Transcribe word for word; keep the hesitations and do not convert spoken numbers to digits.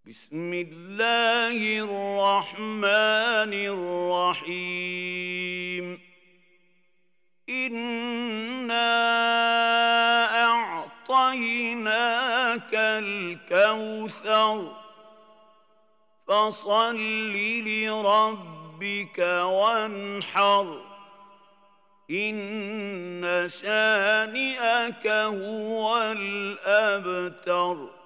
بسم الله الرحمن الرحيم إنا أعطيناك الكوثر فصل لربك وانحر إن شانئك هو الأبتر